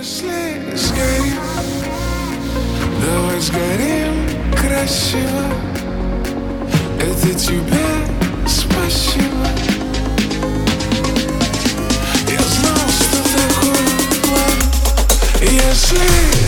Если сгорим, давай сгорим красиво. Это тебе спасибо. Я знал, что такое план. Если